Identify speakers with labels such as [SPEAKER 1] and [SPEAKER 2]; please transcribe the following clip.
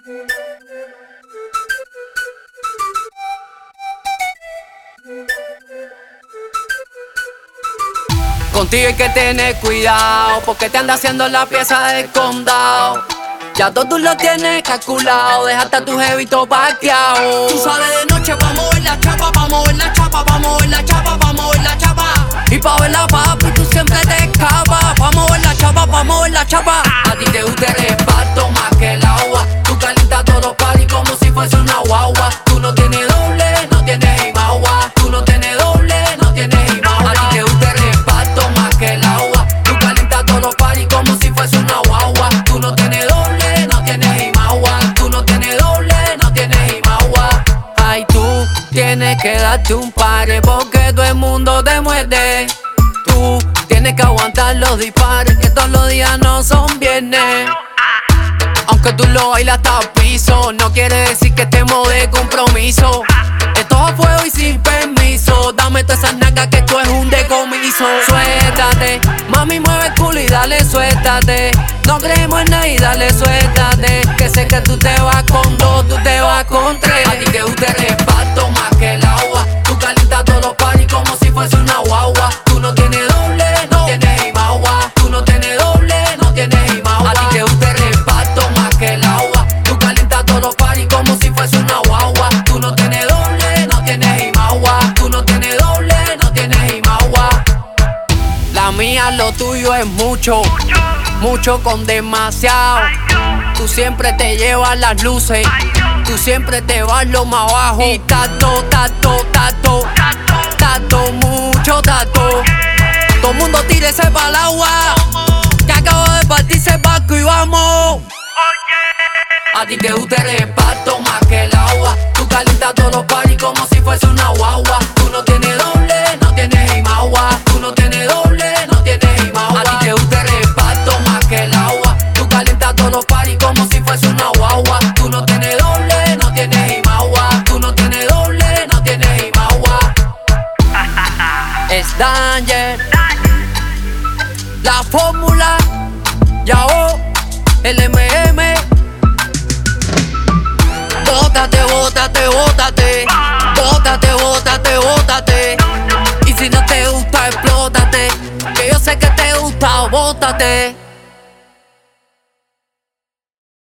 [SPEAKER 1] Contigo hay que tener cuidado, porque te anda haciendo la pieza de condado. Ya todo tú lo tienes calculado, dejaste a tu jevito parqueado. Tú sales de noche pa' mover la chapa, pa' mover la chapa, pa' mover la chapa, pa' mover la chapa. Y pa' ver la papi tú siempre te escapas. Pa' mover la chapa, pa' mover la chapa. A ti te gusta el esparto más que el agua. Tú calientas todos los paris como si fuese una guagua. Tú no tienes doble, no tienes imagua. Tú no tienes doble, no tienes imagua. A ti te gusta el esparto más que el agua. Tú calientas todos los paris como si fuese una guagua. Tú no tienes doble, no tienes imagua. Tú no tienes doble, no tienes imagua. Ay, tú tienes que darte un pare porque todo el mundo te muerde. Tú tienes que aguantar los dispares que todos los días no son viernes. Aunque tú lo bailas hasta el piso, no quiere decir que estemos de compromiso. Esto es a fuego y sin permiso. Dame todas esas nalgas que esto es un decomiso. Suéltate, mami mueve el culo y dale suéltate. No creemos en nada y dale suéltate. Que sé que tú te vas con dos, tú te vas con tres. A ti te gusta el reparto más que el agua. Tú calientas todos los paris como si fuese una guagua. Tú no tienes doble, no tienes imagua. Tú no tienes doble, no tienes imagua. A ti te gusta el reparto más que el agua. Tú calientas todos los paris como si fuese una guagua. Tú no tienes doble, no tienes imagua. Tú no tienes doble, no tienes imagua. La mía, lo tuyo es mucho, mucho con demasiado. Tú siempre te llevas las luces, tú siempre te vas lo más abajo. Y tato, tato, tato, tato, mucho tato. Todo el mundo tírese pa'l agua, que acabo de partirse el barco y vamos. A ti te gusta el reparto más que el agua. Tú calientas todos los paris como si fuese una guagua. Tú no tienes doble, no tienes imagua. Tú no tienes doble, no tienes imagua. A ti te gusta el reparto más que el agua. Tú calientas todos los paris como si fuese una guagua. Tú no tienes doble, no tienes imagua. Tú no tienes doble, no tienes imagua. Es Danger, la fórmula, Yao, el MM. Bótate, bótate, bótate. Bótate, bótate, bótate. Y si no te gusta, explótate. Que yo sé que te gusta, bótate.